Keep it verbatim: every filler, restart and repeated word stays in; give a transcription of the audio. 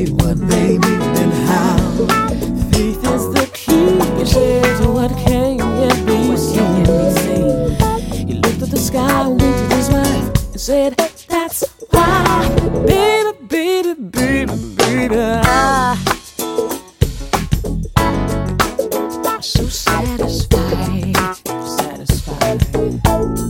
what they mean and how. Faith is the key, you said, to what can yet be seen. He looked at the sky, winked at his wife, and said, that's why, baby, baby, baby, baby, I, I'm so satisfied, satisfied.